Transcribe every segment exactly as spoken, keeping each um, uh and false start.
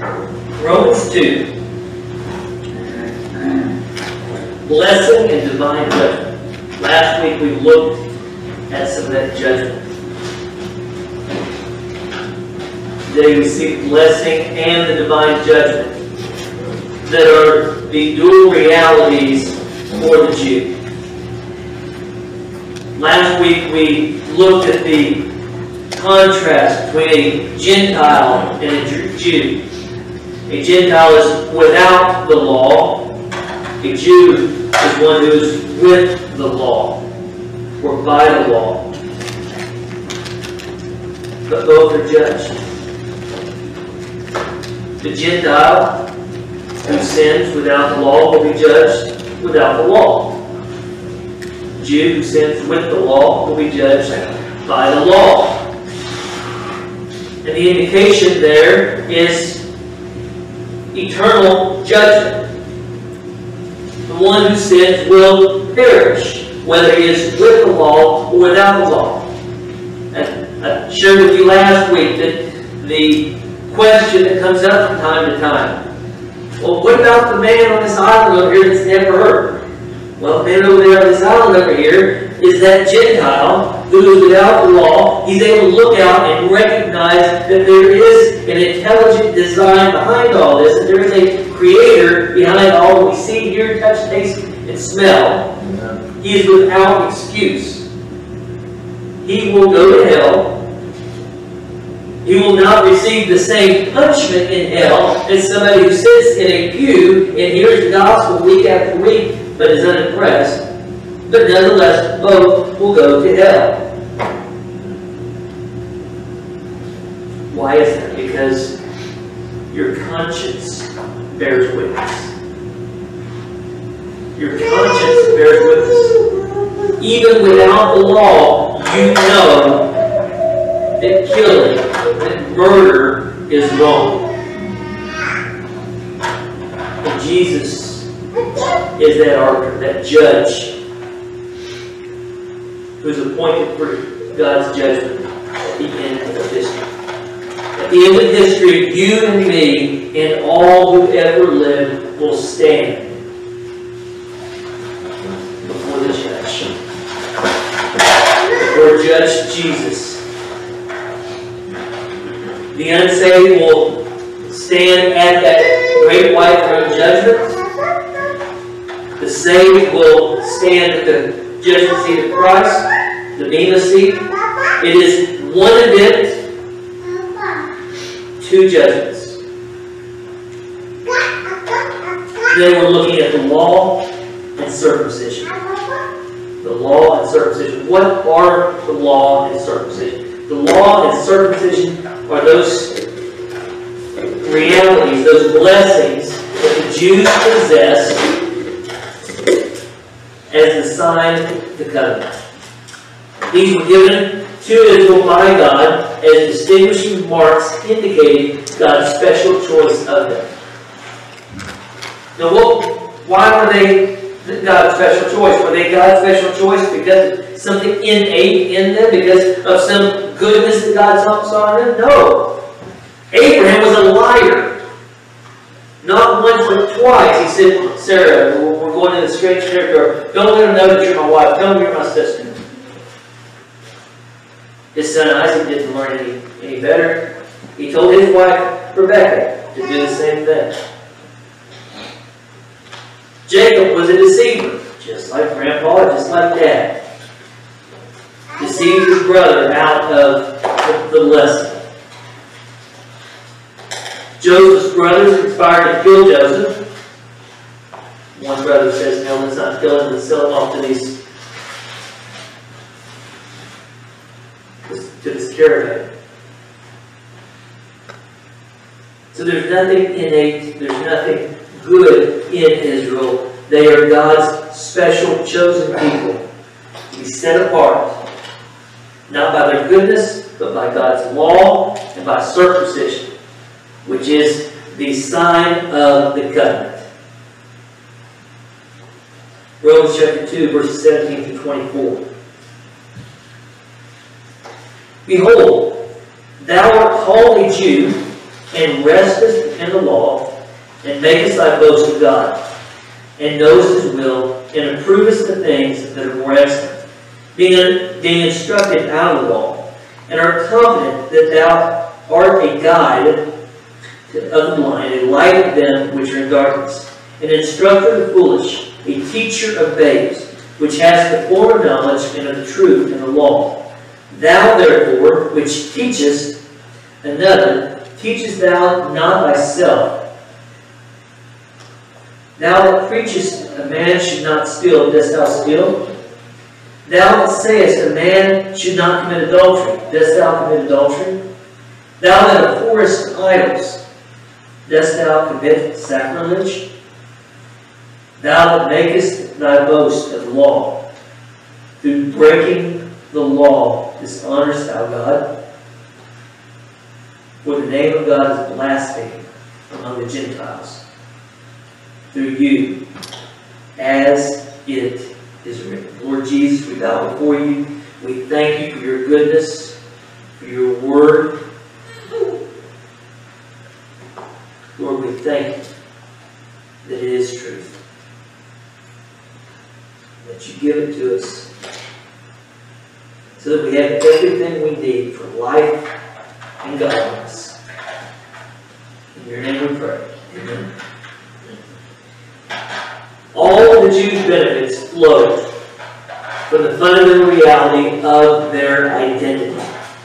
Romans two. Blessing and divine judgment. Last week we looked at some of that judgment. Today we see blessing and the divine judgment that are the dual realities for the Jew. Last week we looked at the contrast between a Gentile and a Jew. A Gentile is without the law. A Jew is one who is with the law, or by the law. But both are judged. The Gentile who sins without the law will be judged without the law. The Jew who sins with the law will be judged by the law. And the indication there is eternal judgment. The one who sins will perish, whether he is with the law or without the law. And I shared with you last week that the question that comes up from time to time, well, what about the man on this island over here that's never heard? Well, the man over there on this island over here is that Gentile who is without the law. He's able to look out and recognize that there is an intelligent design behind all this, that there is a creator behind all that we see, hear, touch, taste, and smell. He is without excuse. He will go to hell. He will not receive the same punishment in hell as somebody who sits in a pew and hears the gospel week after week but is unimpressed. But nonetheless, both will go to hell. Why is that? Because your conscience bears witness. Your conscience bears witness. Even without the law, you know that killing, that murder is wrong. And Jesus is that arbiter, that judge, who is appointed for God's judgment at the end of history. At the end of history, you and me and all who ever lived will stand before the judge. Before Judge Jesus. The unsaved will stand at that great white throne judgment. The saved will stand at the judgment seat of Christ, the Bema seat. It is one event, two judgments. Then we're looking at the law and circumcision. The law and circumcision. What are the law and circumcision? The law and circumcision are those realities, those blessings that the Jews possess as the sign of the covenant. These were given to Israel by God as distinguishing marks indicating God's special choice of them. Now, what, why were they God's special choice? Were they God's special choice because of something innate in them? Because of some goodness that God saw in them? No. Abraham was a liar. Not once but twice. He said, Sarah, we're going to the strange territory. Don't let him know that you're my wife. Don't you're my sister. His son Isaac didn't learn any, any better. He told his wife, Rebekah, to do the same thing. Jacob was a deceiver, just like Grandpa, just like Dad. Deceived his brother out of the, the blessing. Joseph's brothers conspired to kill Joseph. One brother says, no, let's not kill him, let's sell him off to these to this caravan. So there's nothing innate, there's nothing good in Israel. They are God's special chosen people to be set apart, not by their goodness, but by God's law and by circumcision, which is the sign of the covenant. Romans chapter two, verses seventeen through twenty-four. Behold, thou art called a Jew, and restest in the law, and makest thy boast of God, and knowest his will, and approvest the things that are more excellent, being, being instructed out of the law, and art confident that thou art a guide to, of the blind, a light of them which are in darkness, an instructor of the foolish, a teacher of babes, which has the form of knowledge and of the truth and the law. Thou therefore, which teachest another, teachest thou not thyself? Thou that preachest a man should not steal, dost thou steal? Thou that sayest a man should not commit adultery, dost thou commit adultery? Thou that abhorrest idols, dost thou commit sacrilege? Thou that makest thy boast of the law, through breaking the law dishonorest thou God? For the name of God is blasphemed among the Gentiles through you, as it is written. Lord Jesus, we bow before you. We thank you for your goodness, for your word. Lord, we thank you that it is truth, that you give it to us so that we have everything we need for life and godliness. In your name we pray. Amen. All of the Jews' benefits flowed from the fundamental reality of their identity.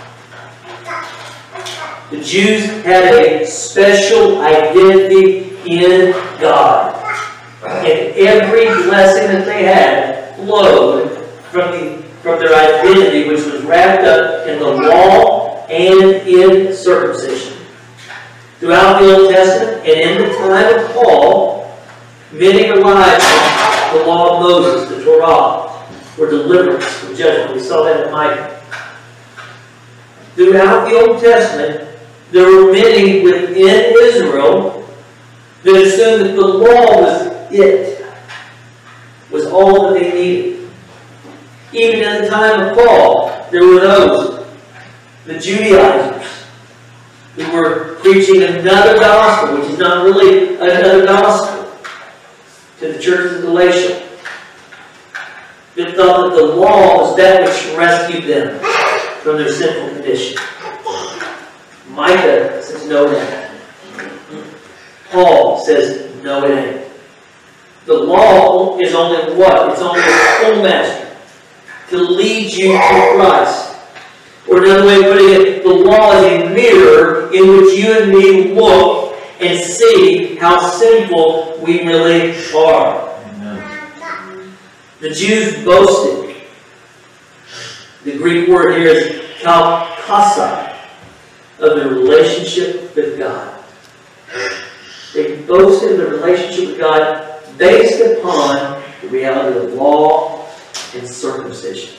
The Jews had a special identity in God. And every blessing that they had flowed from, the, from their identity, which was wrapped up in the law and in circumcision. Throughout the Old Testament and in the time of Paul, many relied on the law of Moses, the Torah, for deliverance from judgment. We saw that in Micah. Throughout the Old Testament, there were many within Israel that assumed that the law was it, was all that they needed. Even in the time of Paul, there were those, the Judaizers, who were preaching another gospel, which is not really another gospel, to the church of Galatia, that thought that the law was that which rescued them from their sinful condition. Micah says, no, it ain't. Paul says, no, it ain't. The law is only what? It's only a schoolmaster to lead you to Christ. Or another way of putting it, the law is a mirror in which you and me look and see how sinful we really are. Amen. The Jews boasted. The Greek word here is kalkasa, of their relationship with God. They boasted of their relationship with God based upon the reality of law and circumcision,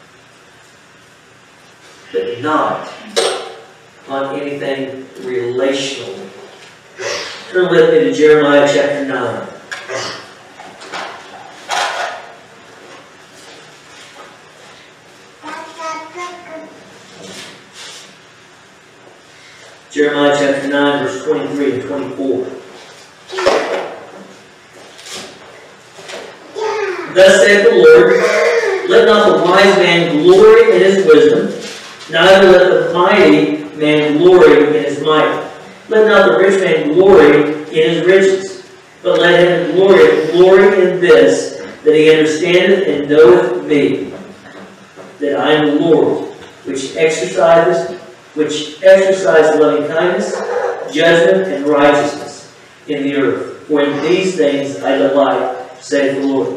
but not on anything relational. Turn with me to Jeremiah chapter nine. Jeremiah chapter nine, verse twenty-three and twenty-four. Thus saith the Lord, let not the wise man glory in his wisdom, neither let the mighty man glory in his might. Let not the rich man glory in his riches, but let him glory, glory in this, that he understandeth and knoweth me, that I am the Lord, which exercises, which exercise loving kindness, judgment, and righteousness in the earth. For in these things I delight, saith the Lord.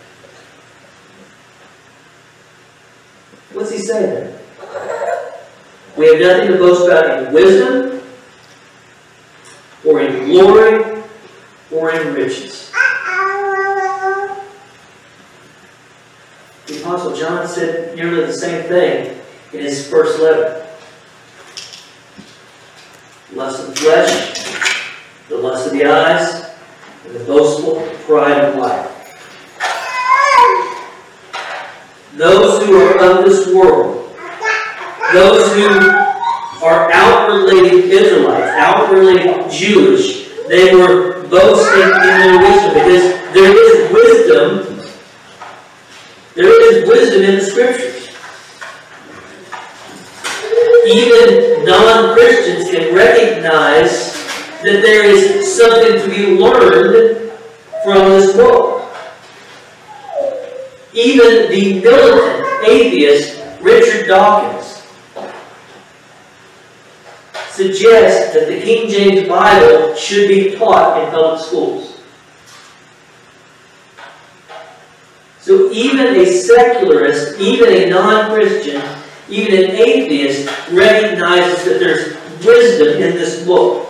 What's he saying there? We have nothing to boast about in wisdom, or in glory, or in riches. The Apostle John said nearly the same thing in his first letter. Lust of the flesh, the lust of the eyes, and the boastful pride of life. Those who are of this world, those who are outwardly Israelites, outwardly Jewish. They were boasting in their wisdom because there is wisdom. There is wisdom in the Scriptures. Even non-Christians can recognize that there is something to be learned from this book. Even the militant atheist Richard Dawkins suggests that the King James Bible should be taught in public schools. So even a secularist, even a non-Christian, even an atheist recognizes that there's wisdom in this book.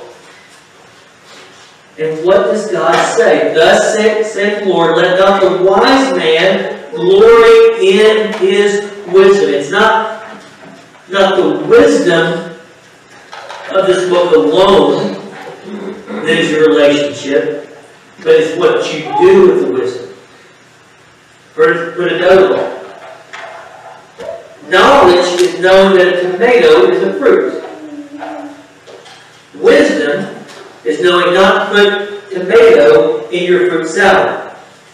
And what does God say? Thus saith the Lord, let not the wise man glory in his wisdom. It's not, not the wisdom of this book alone that is your relationship, but it's what you do with the wisdom. Put another way. Knowledge is knowing that a tomato is a fruit. Wisdom is knowing not to put tomato in your fruit salad.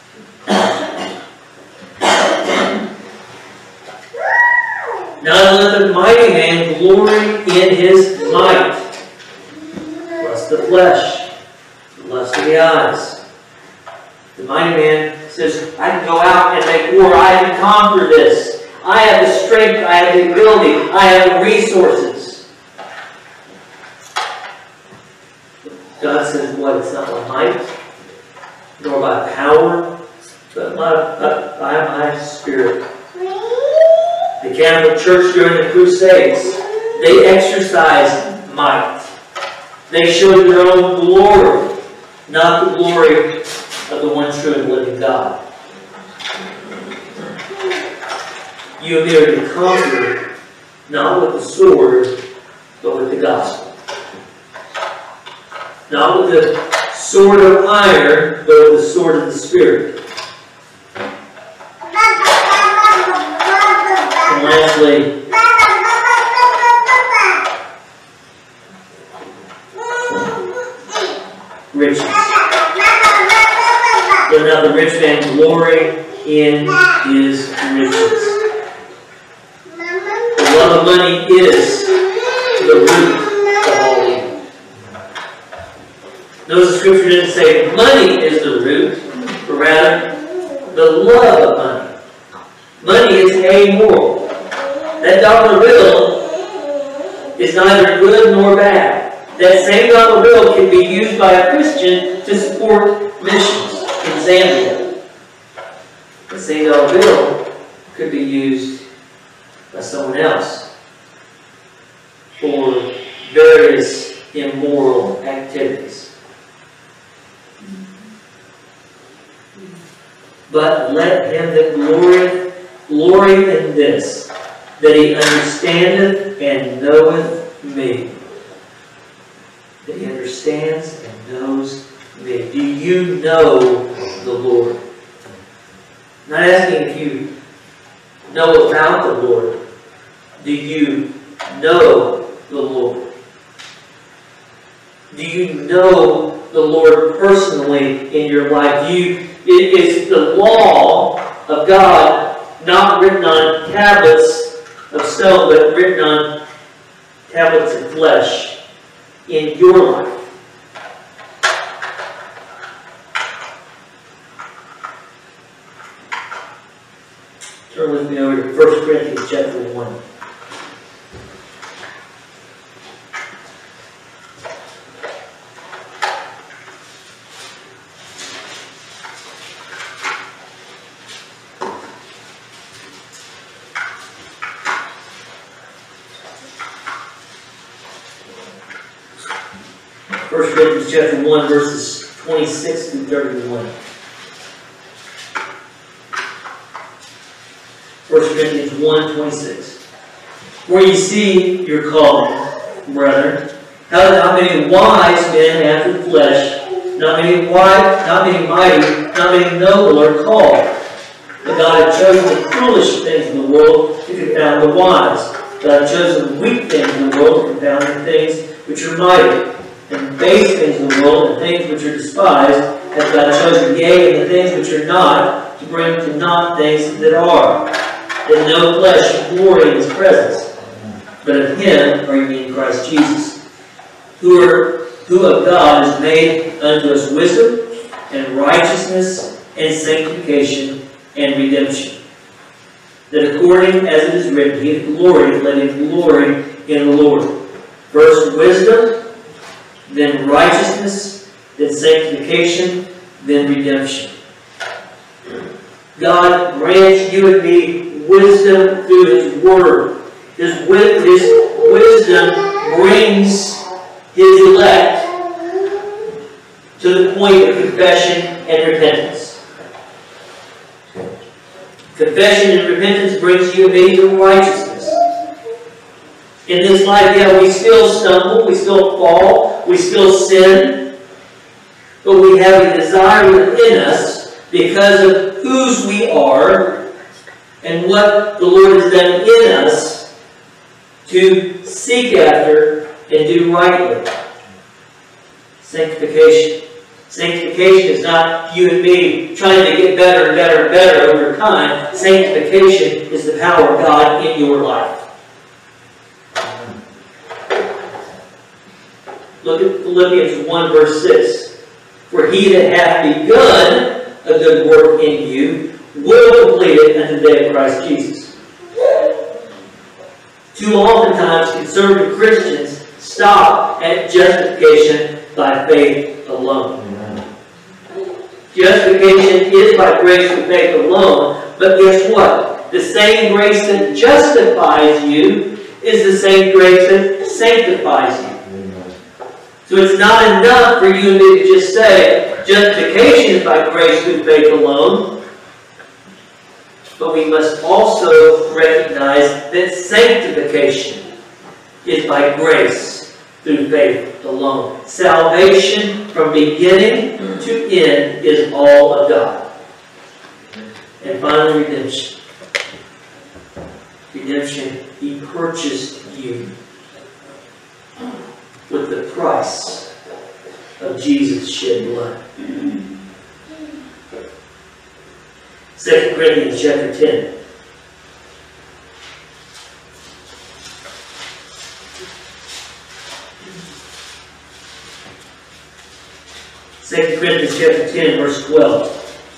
Not let the mighty man glory in his might. Lust of the flesh, the lust of the eyes. The mighty man says, I can go out and make war. I can conquer this. I have the strength. I have the ability. I have the resources. God says, what? It's not by might, nor by power, but by, by my Spirit. The Catholic Church during the Crusades, they exercised might. They showed their own glory, not the glory of the one true and living God. You and me are to conquer, not with the sword, but with the gospel. Not with the sword of iron, but with the sword of the Spirit. And lastly, riches. Let not the rich man glory in his riches. The love of money is the root of all evil. Notice the Scripture didn't say money is the root, but rather the love of money. Money is amoral. That dollar bill is neither good nor bad. That same dollar bill can be used by a Christian to support missions in Zambia. The same dollar bill could be used by someone else for various immoral activities. But let him that glorieth glory in this, that he understandeth and knoweth me. That he understands and knows me. Do you know the Lord? I'm not asking if you know about the Lord. Do you know the Lord? Do you know the Lord personally in your life? Do you, it is the law of God not written on tablets of stone, but written on tablets of flesh in your life. Turn with me over to First Corinthians chapter one. First Corinthians chapter one, verses twenty-six through thirty-one. First Corinthians one, twenty-six. For you see your calling, brethren, how that not many wise men after the flesh, not many wise, not many mighty, not many noble are called. But God had chosen the foolish things in the world to confound the wise. God has chosen the weak things in the world to confound the things which are mighty, and base things in the world, and things which are despised, hath God chosen, yea, and the things which are not, to bring to naught things that are, that no flesh should glory in his presence. But of him are ye in Christ Jesus, who are who of God is made unto us wisdom, and righteousness, and sanctification, and redemption. That according as it is written, he that glorieth, let him glory in the Lord. First wisdom, then righteousness, then sanctification, then redemption. God grants you and me wisdom through his word. His, his wisdom brings his elect to the point of confession and repentance. Confession and repentance brings you and me to righteousness. In this life, yeah, we still stumble, we still fall, we still sin, but we have a desire within us because of whose we are and what the Lord has done in us to seek after and do rightly. Sanctification. Sanctification is not you and me trying to get better and better and better over time. Sanctification is the power of God in your life. Look at Philippians one verse six. For he that hath begun a good work in you will complete it unto the day of Christ Jesus. Too oftentimes conservative Christians stop at justification by faith alone. Amen. Justification is by grace through faith alone, but guess what? The same grace that justifies you is the same grace that sanctifies you. Amen. So it's not enough for you and me to just say justification is by grace through faith alone, but we must also recognize that sanctification is by grace through faith alone. Salvation from beginning to end is all of God. And finally, redemption. Redemption, he purchased you with the price of Jesus' shed blood. Second Corinthians chapter ten. Second Corinthians chapter ten, verse twelve.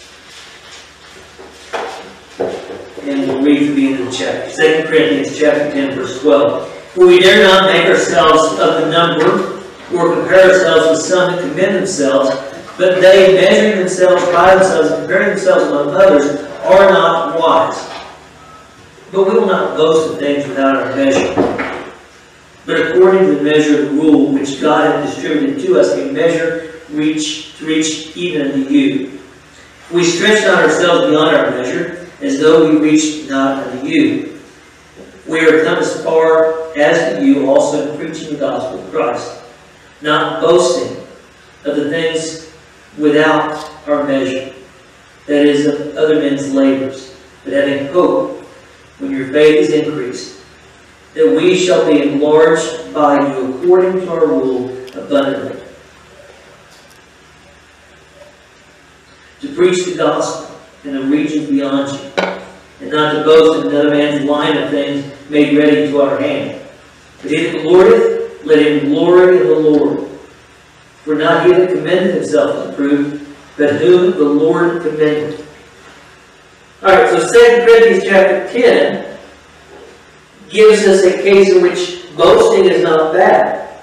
And we'll read from the end of the chapter. Second Corinthians chapter ten, verse twelve. For we dare not make ourselves of the number, or compare ourselves with some that commend themselves, but they, measuring themselves by themselves and comparing themselves among others, are not wise. But we will not boast of things without our measure. But according to the measure of the rule which God hath distributed to us, we measure reach to reach even unto you. We stretch not ourselves beyond our measure, as though we reached not unto you. We are come as far as to you also in preaching the gospel of Christ, not boasting of the things without our measure, that is, of other men's labors, but having hope, when your faith is increased, that we shall be enlarged by you according to our rule abundantly. To preach the gospel in the regions beyond you, and not to boast in another man's line of things made ready to our hand. But he that glorieth, let him glory in the Lord. For not he that commendeth himself is approved, but whom the Lord commendeth. Alright, so Second Corinthians chapter ten gives us a case in which boasting is not bad.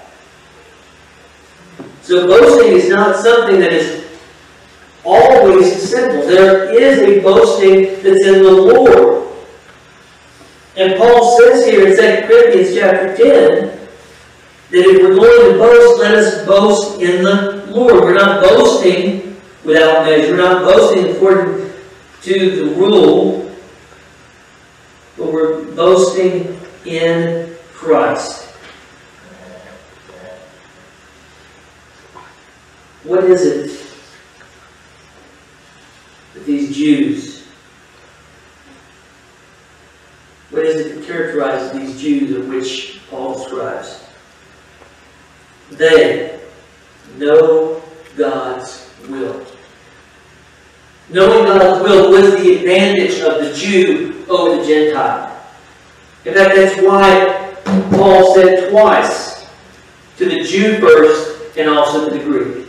So boasting is not something that is always sinful. There is a boasting that's in the Lord. And Paul says here in Second Corinthians chapter ten, that if we're going to boast, let us boast in the Lord. We're not boasting without measure. We're not boasting according to the rule, but we're boasting in Christ. What is it that these Jews, what is it that characterizes these Jews of which Paul describes. They know God's will. Knowing God's will was the advantage of the Jew over the Gentile. In fact, that's why Paul said twice, to the Jew first and also to the Greek.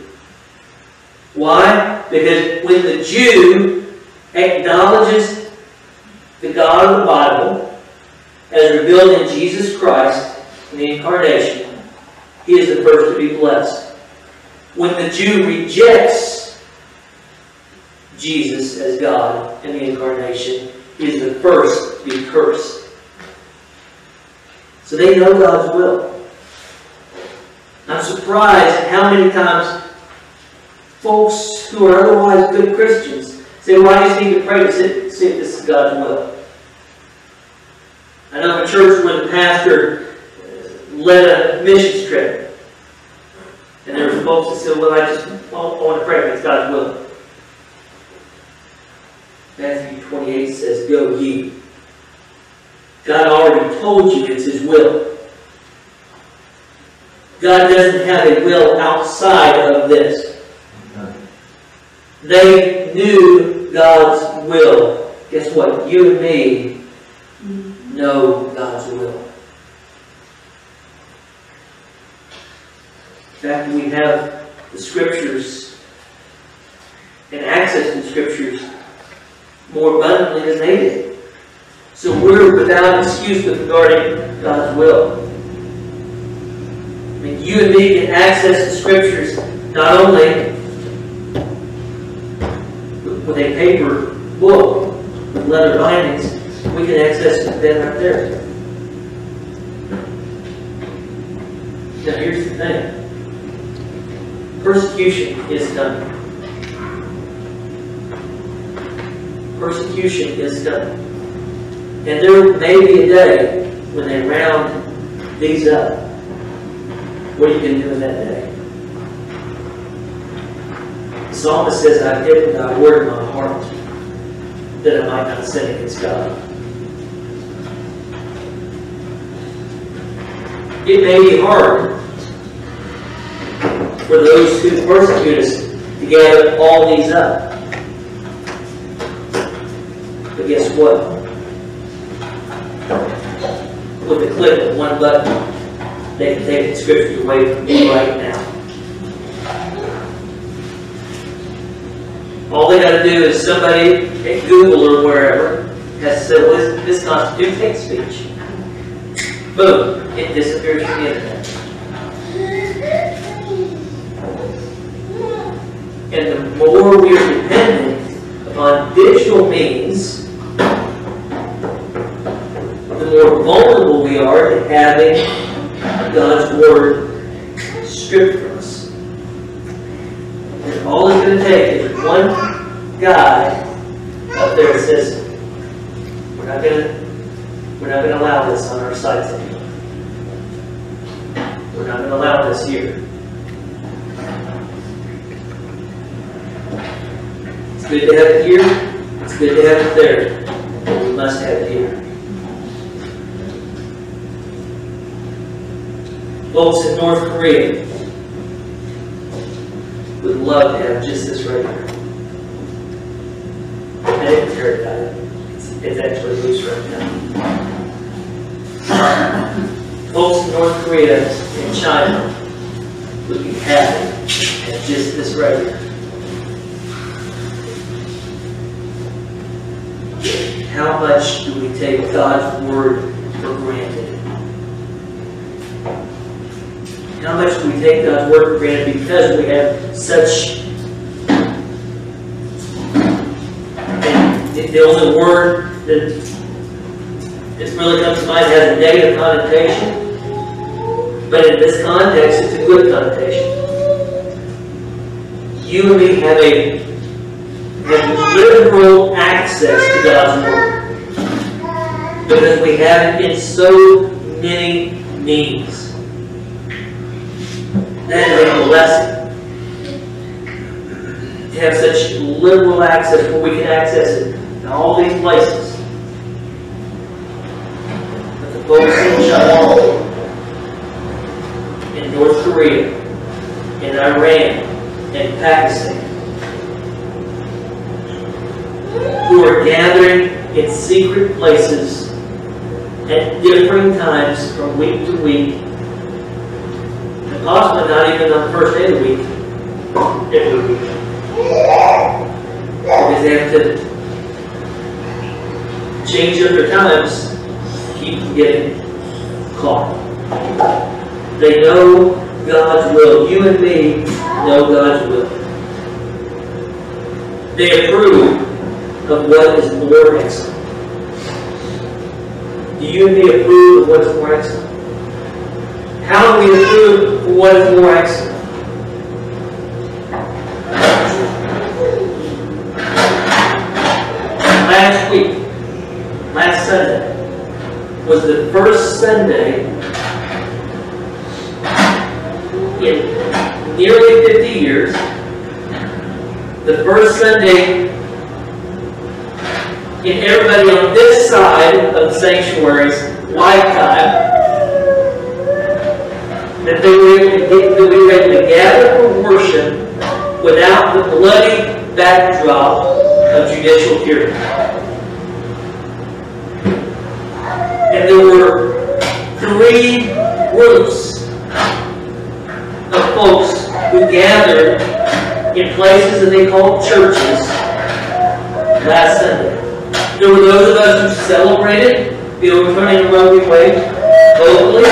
Why? Because when the Jew acknowledges the God of the Bible as revealed in Jesus Christ in the Incarnation, he is the first to be blessed. When the Jew rejects Jesus as God in the Incarnation, he is the first to be cursed. So they know God's will. I'm surprised at how many times folks who are otherwise good Christians say, well, I just need to pray to see if this is God's will. I know of a church when the pastor led a missions trip, and there were folks that said, well, I just I want to pray if it's God's will. Matthew twenty-eight says, go ye. God already told you it's His will. God doesn't have a will outside of this. They knew God's will. Guess what? You and me know God's will. In fact, we have the Scriptures and access to the Scriptures more abundantly than they did. So we're without excuse with regarding God's will. I mean, you and me can access the Scriptures not only with a paper book, with leather bindings, we can access it then right there. Now here's the thing. Persecution is coming. Persecution is coming. And there may be a day when they round these up. What are you going to do in that day? The psalmist says, I've hidden thy word in my heart, that I might not sin against God. It may be hard for those who persecute us to gather all these up. But guess what? With the click of one button, they can take the Scriptures away from you right now. All they got to do is somebody at Google or wherever has to say, well, this, this constitutes hate speech. Boom, it disappears from the internet. And the more we are dependent upon digital means, the more vulnerable we are to having God's Word stripped from us. And all it's going to take is one guy up there that says, we're not going to we're not going to allow this on our sites anymore. We're not going to allow this here. It's good to have it here. It's good to have it there. But we must have it here. Folks in North Korea would love to have just this right here. I didn't tear it down. It's, it's actually loose right now. Folks in North Korea and China would be happy at just this right here. How much do we take God's Word for granted? How much do we take God's Word for granted because we have such... And the only word that This really comes to mind has a negative connotation, but in this context, it's a good connotation. You and me have a have liberal access to God's Word because we have it in so many means. That is a blessing to have such liberal access where we can access it in all these places. folks in China, in North Korea, in Iran, and Pakistan, who are gathering in secret places at differing times from week to week, and possibly not even on the first day of the week, every week. Because they have to change up their times to keep from getting caught. They know God's will. You and me know God's will. They approve of what is more excellent. Do you and me approve of what is more excellent? How do we approve of what is more excellent? Last week, last Sunday, was the first Sunday in nearly fifty years, the first Sunday in everybody on this side of the sanctuary's lifetime, that they were able to, get, that we were able to gather for worship without the bloody backdrop of judicial tyranny. And there were three groups of folks who gathered in places that they called churches last Sunday. There were those of us who celebrated the overturning of Roe v. Wade vocally.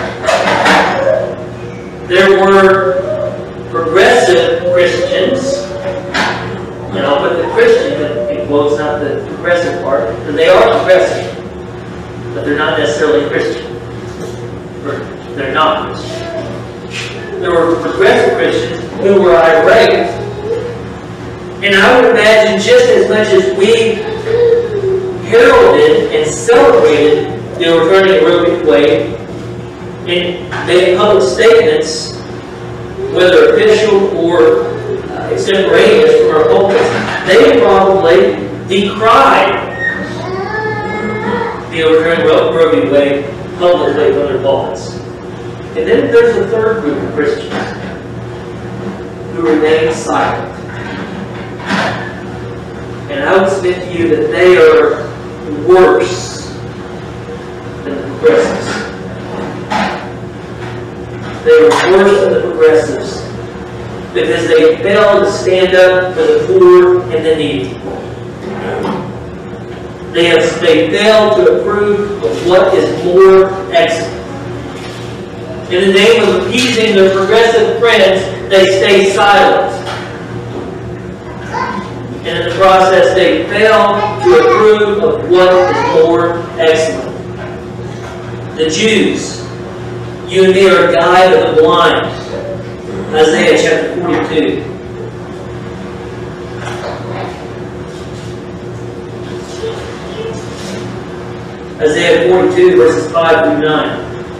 There were progressive Christians, and I'll put the Christian in quotes, not the progressive part, because they are progressive, but they're not necessarily Christian. They're not Christian. There were progressive Christians who were irate, and I would imagine just as much as we heralded and celebrated the overturning of Roe v. Wade and made public statements, whether official or uh, extemporaneous from our pulpits, they probably decried the overturning of Roe v. Wade publicly from their pulpits. And then there's a third group of Christians who remain silent. And I would submit to you that they are worse than the progressives. They are worse than the progressives because they fail to stand up for the poor and the needy. They have they fail to approve of what is more excellent. In the name of appeasing their progressive friends, they stay silent. And in the process, they fail to approve of what is more excellent. The Jews, you and me are a guide of the blind. Isaiah chapter forty-two. Isaiah forty-two, verses five through nine.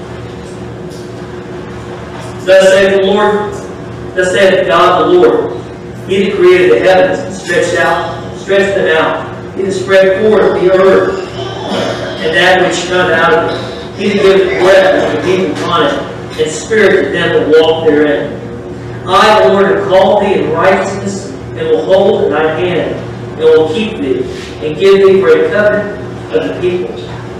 Thus saith the Lord, thus saith God the Lord, He that created the heavens and stretched out, stretched them out, He that spread forth the earth, and that which come out of it, He that giveth breath unto the people upon it, and spirit to them that walk therein. I, the Lord, have called thee in righteousness, and will hold in thine hand, and will keep thee, and give thee for a covenant of the peoples,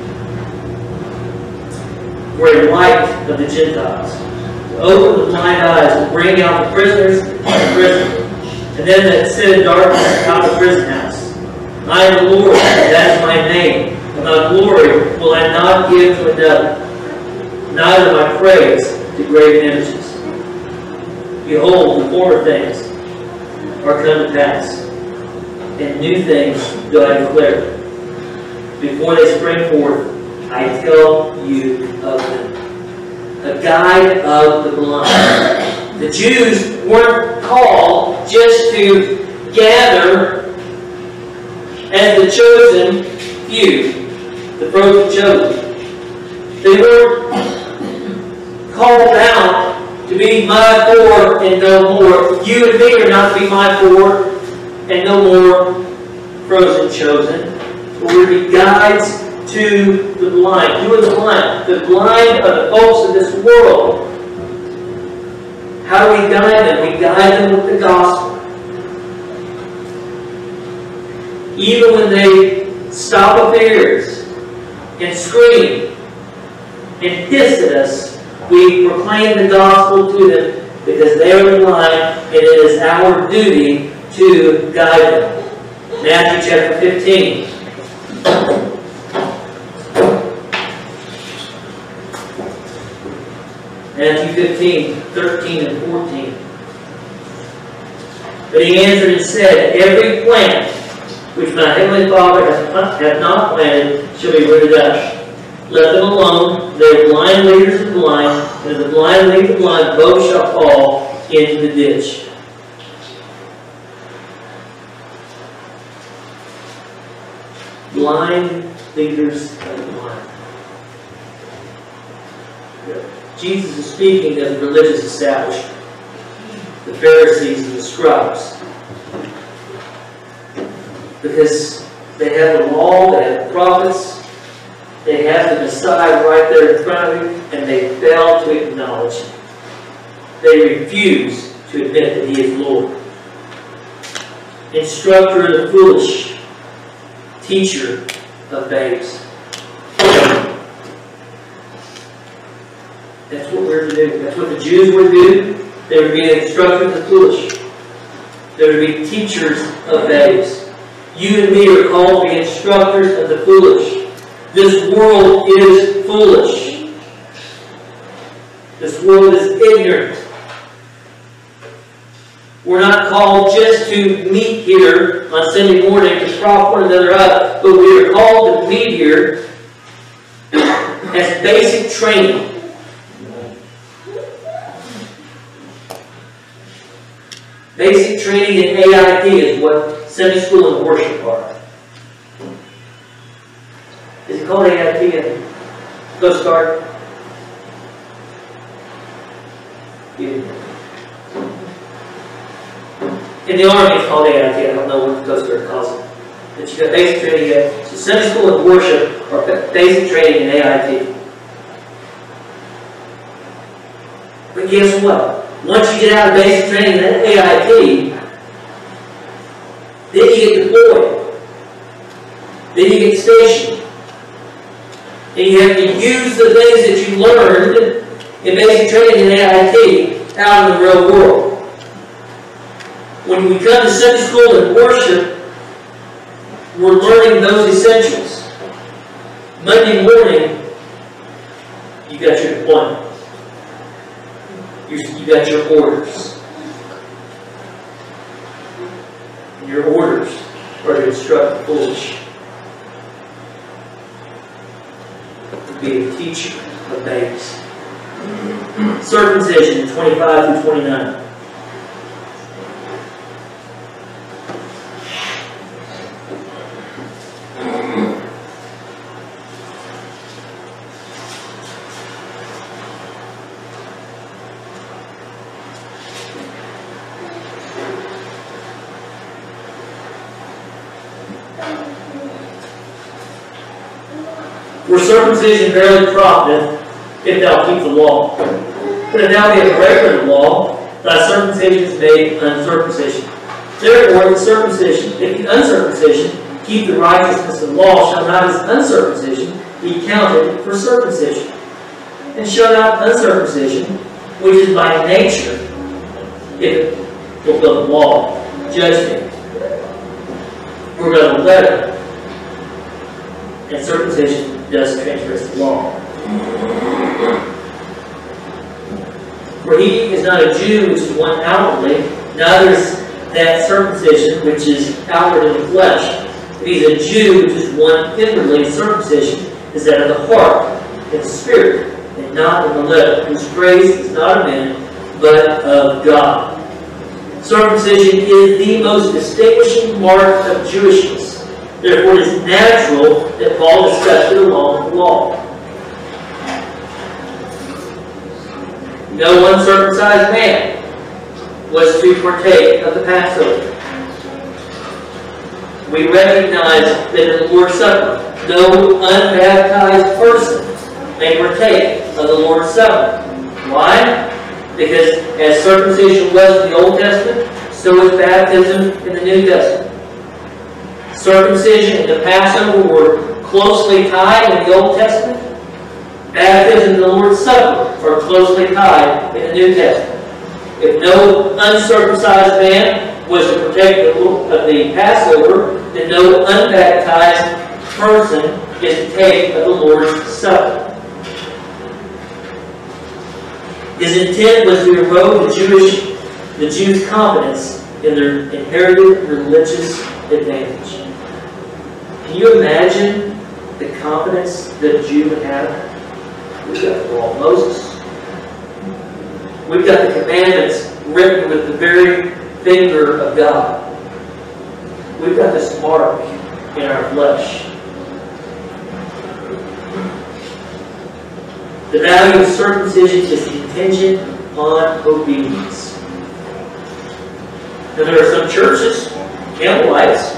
for a light of the Gentiles, to open the blind eyes, and bring out the prisoners of the prison, and them that sit in darkness out of the prison house. I am the Lord, and that is my name, and my glory will I not give to another, neither my praise to graven images. Behold, the former things are come to pass, and new things do I declare. Before they spring forth, I tell you of them. A guide of the blind. The Jews weren't called just to gather as the chosen few, the broken chosen. They weren't called out to be my four and no more. You and me are not to be my four and no more frozen chosen. But we're to be guides to the blind. Who are the blind? The blind are the folks of this world. How do we guide them? We guide them with the gospel. Even when they stop up their ears and scream and hiss at us, we proclaim the gospel to them because they are blind, and it is our duty to guide them. Matthew chapter fifteen. Matthew fifteen, thirteen and fourteen. But he answered and said, every plant which my heavenly Father hath not planted shall be rooted up. Let them alone. They are blind leaders of the blind, and if the blind lead the blind, both shall fall into the ditch. Blind leaders of the blind. Jesus is speaking of the religious establishment, the Pharisees and the scribes. Because they have the law, they have the prophets, they have the Messiah right there in front of you, and they fail to acknowledge Him. They refuse to admit that He is Lord. Instructor of the foolish, teacher of babes. That's what we're to do. That's what the Jews were to do. They were to be instructors of the foolish. They were to be teachers of babes. You and me are called to be instructors of the foolish. This world is foolish. This world is ignorant. We're not called just to meet here on Sunday morning to prop one another up, but we are called to meet here as basic training. Basic training in A I T is what Sunday school and worship are. Is it called A I T in Coast Guard? Yeah. In the Army it's called A I T. I don't know what the Coast Guard calls it. But you got basic training yet. So Sunday school and worship are basic training in A I T. But guess what? Once you get out of basic training in A I T, then you get deployed. Then you get stationed. And you have to use the things that you learned in basic training in A I T out in the real world. When we come to Sunday school and worship, we're learning those essentials. Monday morning, you got your deployment. You, you got your orders. And your orders are to instruct the foolish. To be a teacher of babes. Circumcision, twenty-five through twenty-nine. For circumcision barely profiteth, if thou keep the law. But if thou be a breaker of the law, thy circumcision is made uncircumcision. Therefore, the circumcision, if the uncircumcision keep the righteousness of the law, shall not his uncircumcision be counted for circumcision. And shall not uncircumcision, which is by nature, if it fulfill the law, judge me? For by the letter, and circumcision does transgress the law. For he is not a Jew which is one outwardly, neither is that circumcision which is outward in the flesh. If he is a Jew which is one inwardly, circumcision is that of the heart, and the spirit, and not of the letter, whose praise is not of men, but of God. Circumcision is the most distinguishing mark of Jewishness. Therefore, it is natural that Paul discussed it along with the law. No uncircumcised man was to partake of the Passover. We recognize that in the Lord's Supper, no unbaptized person may partake of the Lord's Supper. Why? Because as circumcision was in the Old Testament, so is baptism in the New Testament. Circumcision and the Passover were closely tied in the Old Testament. Baptism and the Lord's Supper are closely tied in the New Testament. If no uncircumcised man was to partake of the Passover, then no unbaptized person is to take of the Lord's Supper. His intent was to erode the Jewish, the Jews' confidence in their inherited religious advantage. Can you imagine the confidence that a Jew would have? We've got the law of Moses. We've got the commandments written with the very finger of God. We've got this mark in our flesh. The value of circumcision is contingent upon obedience. Now there are some churches, Campbellites,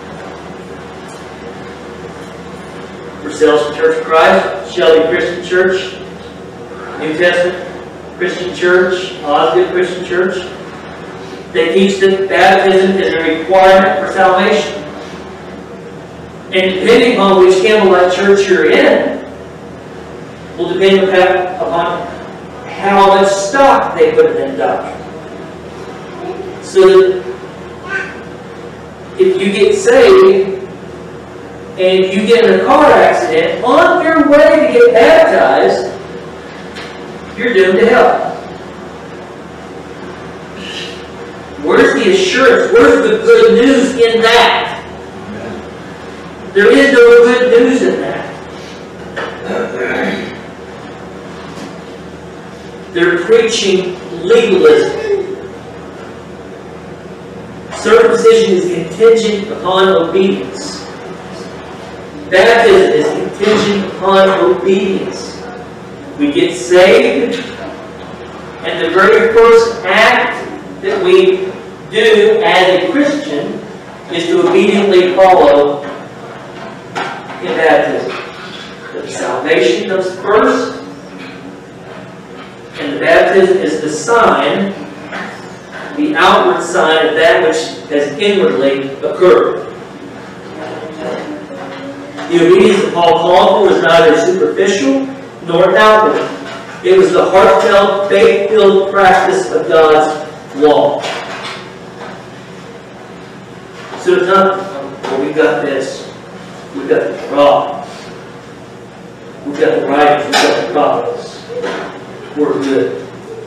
Versailles Church of Christ, Shelby Christian Church, New Testament Christian Church, Osgood Christian Church. They teach that baptism is a requirement for salvation. And depending on which Campbellite church you're in, will depend upon how much stock they put in that doctrine. So that if you get saved and you get in a car accident, on your way to get baptized, you're doomed to hell. Where's the assurance? Where's the good news in that? There is no good news in that. They're preaching legalism. Circumcision is contingent upon obedience. Baptism is contingent upon obedience. We get saved, and the very first act that we do as a Christian is to obediently follow in baptism. The salvation comes first, and the baptism is the sign, the outward sign of that which has inwardly occurred. The obedience that Paul called for was neither superficial nor outward. It was the heartfelt, faith-filled practice of God's law. So it's not, well, we've got this, we've got the law, we've got the writings, we've got the prophets, we're good.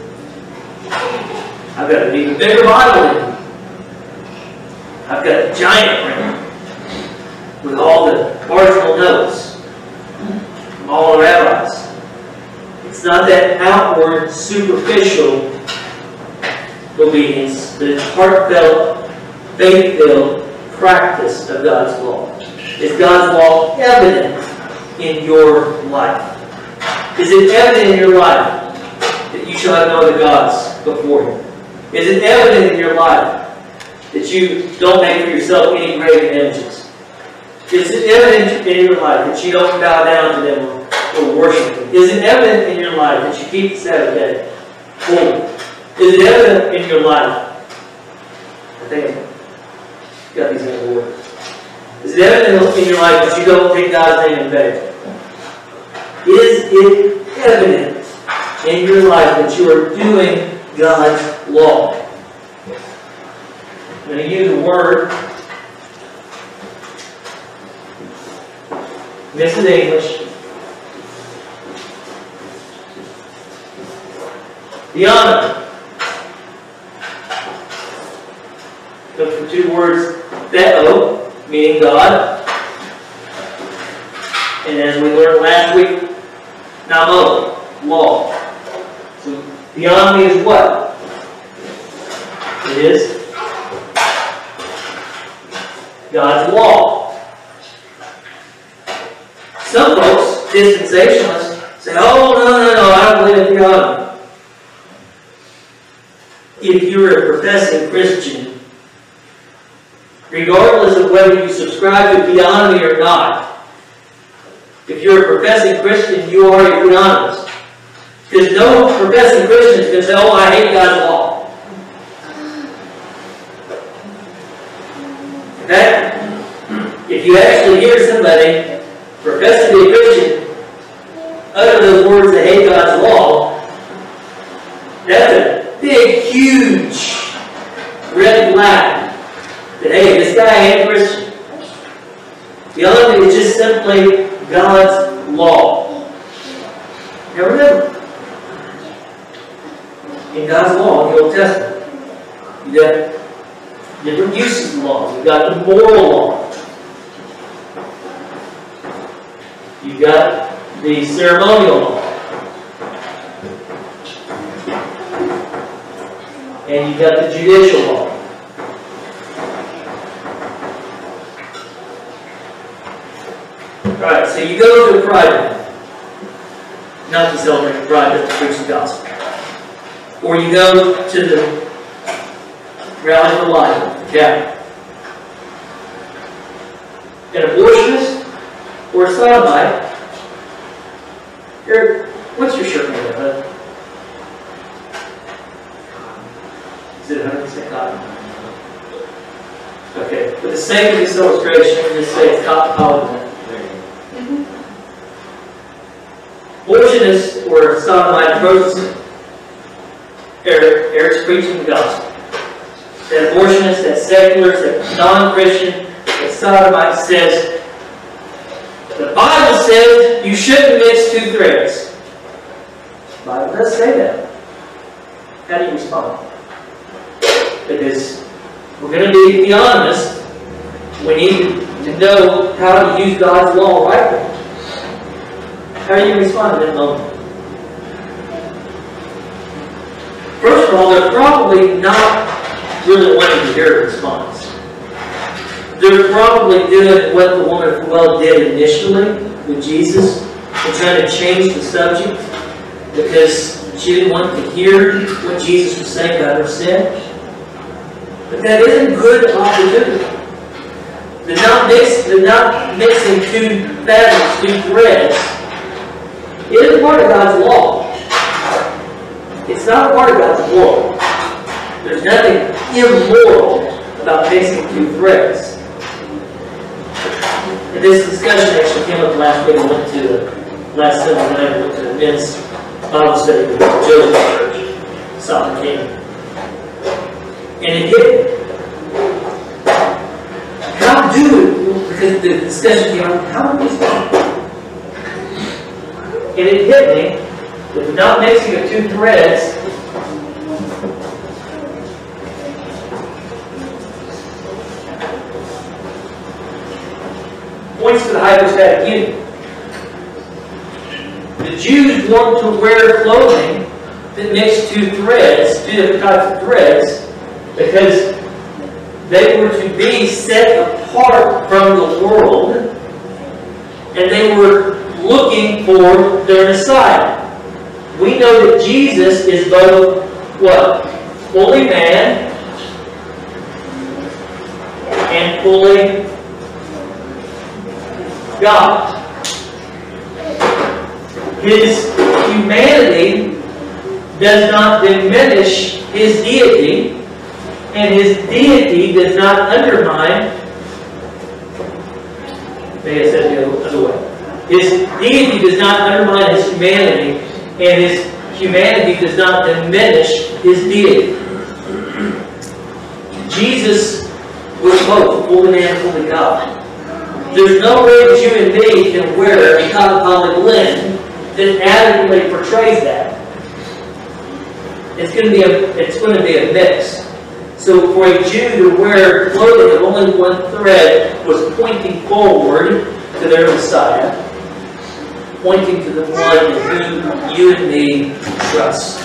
I've got an even bigger Bible than you. I've got a giant print with all the marginal notes from all the rabbis. It's not that outward, superficial obedience, but it's heartfelt, faith-filled practice of God's law. Is God's law evident in your life? Is it evident in your life that you shall have no other gods before Him? Is it evident in your life that you don't make for yourself any graven images? Is it evident in your life that you don't bow down to them or, or worship them? Is it evident in your life that you keep the Sabbath day holy? Is it evident in your life? I think I've got these in order. Is it evident in your life that you don't take God's name in vain? Is it evident in your life that you are doing God's law? I'm going to use a word. This is English. Theonomy. Look for two words, theo, meaning God. And as we learned last week, namo, law. So theonomy is what? It is God's law. Some folks, dispensationalists, say, oh, no, no, no, I don't believe in theonomy. If you're a professing Christian, regardless of whether you subscribe to theonomy or not, If you're a professing Christian, you are a theonomist. Because no professing Christian can say, oh, I hate God's law. Okay? If you actually hear somebody professing to be a Christian utter those words that hate God's law, that's a big, huge red flag that, hey, this guy ain't a Christian. The other thing is just simply God's law. Now remember, in God's law, in the Old Testament, you got different uses of laws. You've got the moral law. You've got the ceremonial law. And you've got the judicial law. Alright, so you go to a private, not to celebrate the private, to preach the gospel. Or you go to the rally for life, yeah. An abortionist or a sodomite, you're, what's your shirt made of? Is it one hundred percent cotton? Okay, for the sake of this illustration, we'll just say it's cotton polymer. Abortionist or sodomite approaches it. Eric, Eric's preaching the gospel. That abortionist, that secular, that non-Christian, that sodomite says, the Bible says you shouldn't mix two threads. The Bible does say that. How do you respond? Because we're going to be theonomists. We need to know how to use God's law rightly. How do you respond in that moment? First of all, they're probably not really wanting to hear a response. They're probably doing what the woman of well did initially with Jesus, and trying to change the subject because she didn't want to hear what Jesus was saying about her sin. But that isn't a good opportunity. The not, mix, the not mixing two fabrics, two threads, is part of God's law. It's not a part of God's law. There's nothing immoral about mixing two threads. And this discussion actually came up last week. I went to the last Sunday night. I went to the men's Bible study with Joseph Church, South King. And it hit me. How do we, because the discussion came up, how do we respond? And it hit me that not mixing of two threads points to the hypostatic union. The Jews want to wear clothing that mixed two threads, two different types of threads, because they were to be set apart from the world, and they were looking for their Messiah. We know that Jesus is both what? Fully man and fully God. His humanity does not diminish his deity, and his deity does not undermine. Maybe I said it the other way. His deity does not undermine his humanity, and his humanity does not diminish his deity. Jesus was both fully man and fully God. There's no way that you and me can wear a cotton poly blend that adequately portrays that. It's going to be a it's going to be a mix. So for a Jew to wear clothing of only one thread was pointing forward to their Messiah, pointing to the one in whom you and me trust.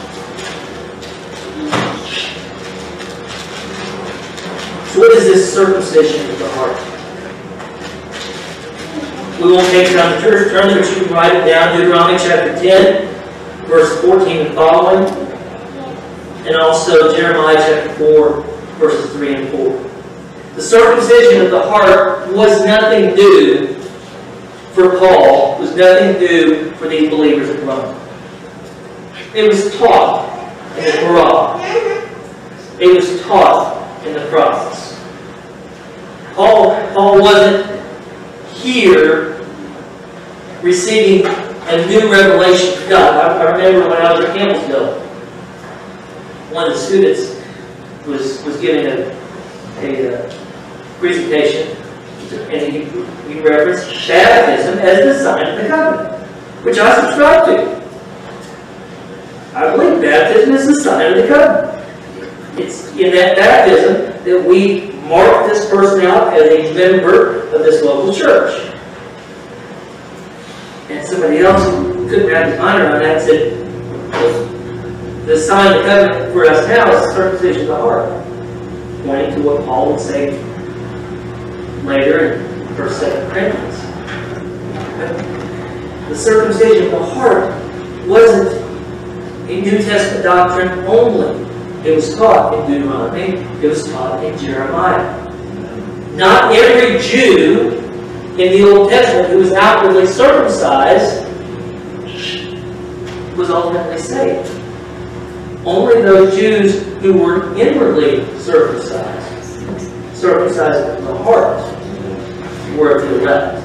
So what is this circumcision of the heart? We won't take time to turn, but you can write it down. Deuteronomy chapter ten, verse fourteen and following. And also Jeremiah chapter four, verses three and four. The circumcision of the heart was nothing new for Paul was nothing new for these believers at Rome. It was taught in the Torah. It was taught in the prophets. Paul, Paul wasn't here receiving a new revelation from God. I, I remember when I was at Campbellsville, one of the students was, was giving a, a uh, presentation, and he, he referenced baptism as the sign of the covenant, which I subscribe to. I believe baptism is the sign of the covenant. It's in that baptism that we mark this person out as a member of this local church. And somebody else who couldn't wrap his mind around that said, well, the sign of the covenant for us now is the circumcision of the heart, pointing to what Paul would say later in First Second Corinthians. The circumcision of the heart wasn't a New Testament doctrine only. It was taught in Deuteronomy. It was taught in Jeremiah. Not every Jew in the Old Testament who was outwardly circumcised was ultimately saved. Only those Jews who were inwardly circumcised, circumcised in the heart, were to the left.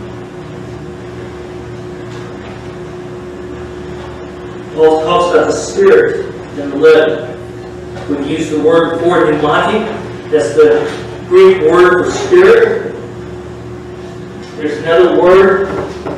Paul talks about the Spirit in the letter. We've used the word before, pneumati. That's the Greek word for spirit. There's another word.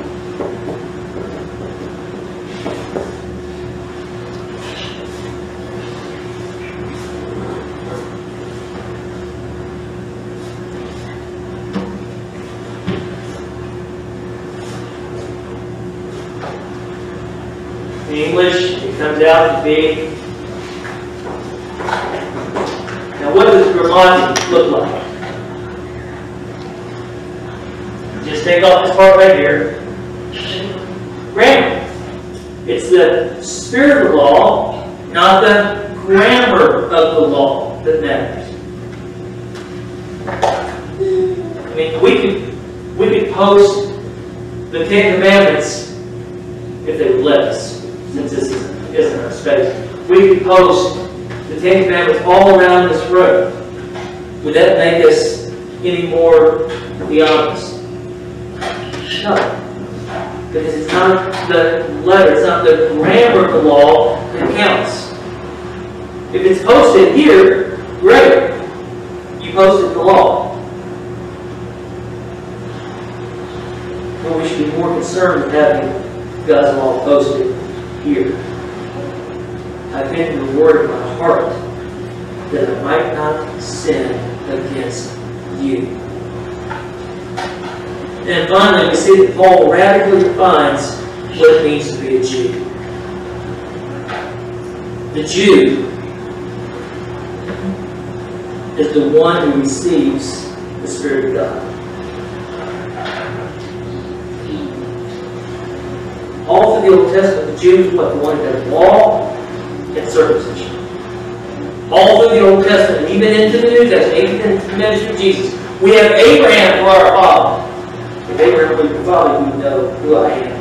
In English, it comes out to be. Now, what does grammatic look like? Just take off this part right here. Grammar. It's the spirit of the law, not the grammar of the law that matters. I mean, we could we could post the Ten Commandments if they would let us, since this isn't our space. We could post the Ten Commandments all around this room. Would that make us any more theonomists? No. Because it's not the letter, it's not the grammar of the law that counts. If it's posted here, great. You posted the law. But we should be more concerned with having God's law posted here. I've hidden the word in my heart that I might not sin against you. And finally, we see that Paul radically defines what it means to be a Jew. The Jew is the one who receives the Spirit of God. All through the Old Testament, the Jews were the one who had law and circumcision. All through the Old Testament, and even into the New Testament, even into the ministry of Jesus, we have Abraham for our father. If Abraham were your father, you would know who I am.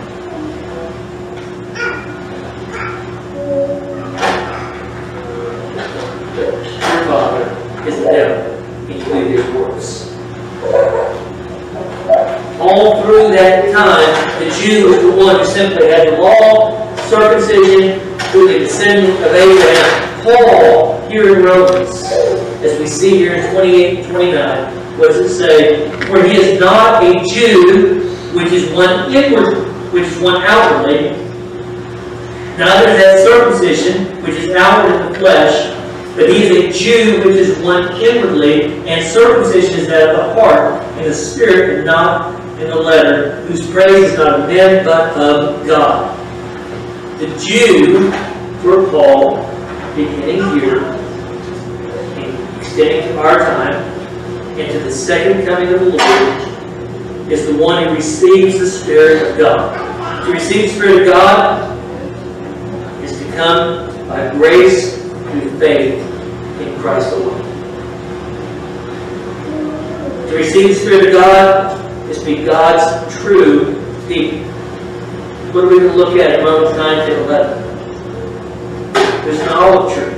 Your father is the devil, and you do his works. All through that time, the Jew was the one who simply had the law, circumcision, who the descendant of Abraham. Paul, here in Romans, as we see here in twenty-eight and twenty-nine, what does it say? For he is not a Jew, which is one inward, which is one outwardly. Neither is that circumcision, which is outward in the flesh, but he is a Jew, which is one inwardly, and circumcision is that of the heart, in the spirit, and not in the letter, whose praise is not of men, but of God. The Jew, for Paul, beginning here, and extending to our time, and to the second coming of the Lord, is the one who receives the Spirit of God. To receive the Spirit of God is to come by grace through faith in Christ alone. To receive the Spirit of God is to be God's true people. What are we going to look at in Romans nine to eleven? There's an olive tree.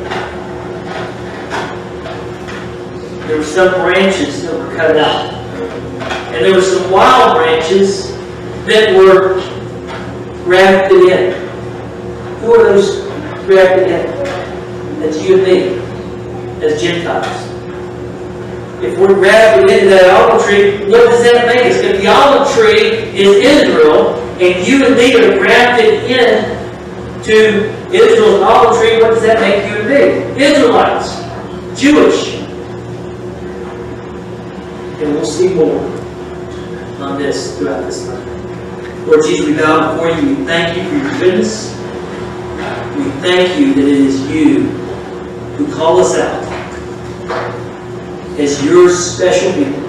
There were some branches that were cut out. And there were some wild branches that were grafted in. Who are those grafted in? That's you and me, as Gentiles. If we're grafted into that olive tree, what does that make us? If the olive tree is Israel, and you and me are grafted in to Israel's olive tree, what does that make you and me? Israelites. Jewish. And we'll see more on this throughout this time. Lord Jesus, we bow before you. We thank you for your goodness. We thank you that it is you who call us out as your special people,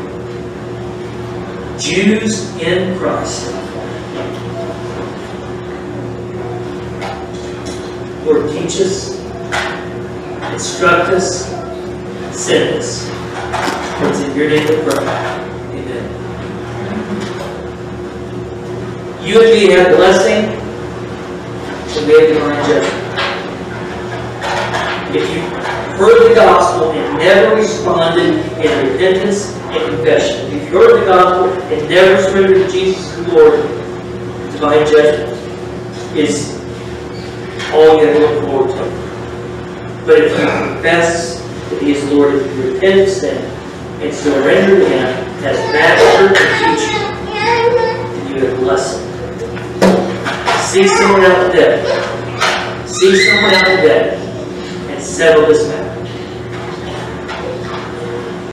Jews in Christ. Lord, teach us, instruct us, send us. It's in your name we pray. Amen. You and me have blessing, and we have divine judgment. If you heard the gospel and never responded in repentance and confession, if you heard the gospel and never surrendered to Jesus as Lord, divine judgment is all you have to look forward to. But if you confess that He is Lord, if you repent of sin and surrender to Him as master and teacher, then you have blessing. See someone out of debt. See someone out of debt and settle this matter.